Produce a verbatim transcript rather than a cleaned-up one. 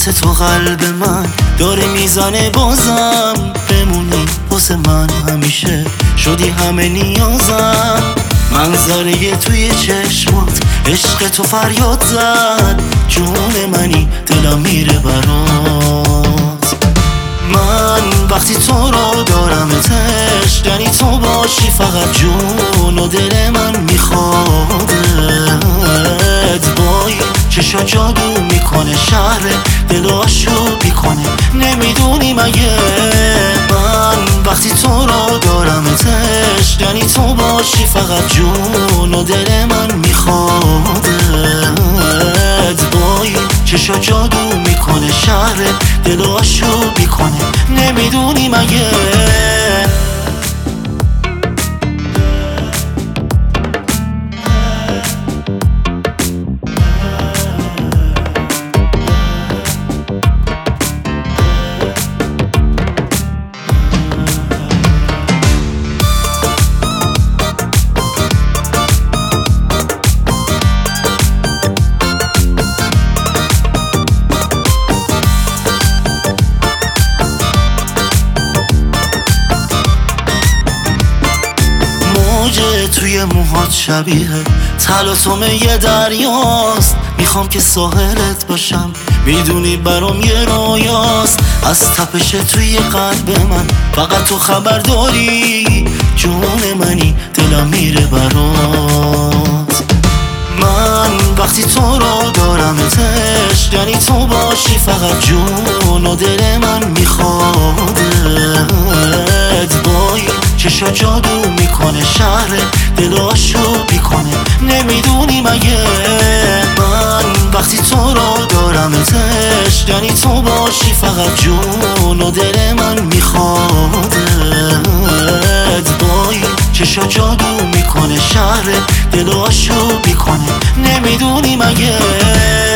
واسه تو قلب من داره میزنه، بازم بمونی واسه من همیشه، شدی همه نیازم. منظره توی چشمات عشق تو فریاد زد، جون منی دلم میره برات. من وقتی تو رو دارمتش، یعنی تو باشی فقط، جون و دل من میخوادت. بای چشا جادو میکنه، شهر دلاشو بیکنه، نمیدونی مگه من وقتی تو رو دارمتش، یعنی تو باشی فقط، جون و دل من میخوادت. بای چشا جادو میکنه، شهر دلاشو بیکنه، نمیدونی مگه. توی موهات شبیه تلاطم یه دریاست، میخوام که ساحلت باشم، میدونی برام یه رویاست. از تپش توی قلب من فقط تو خبر داری، جون منی دلم میره برات. من وقتی تو رو دارمتش، یعنی تو باشی فقط، جون و دل من میخوادت. بای چشا جادو میکنه، شهر دلاشو بیکنه، نمیدونی مگه من وقتی تو رو دارمتش، یعنی تو باشی فقط، جون و دل من میخوادت. بای چشا جادو میکنه، شهر دلاشو بیکنه، نمیدونی مگه.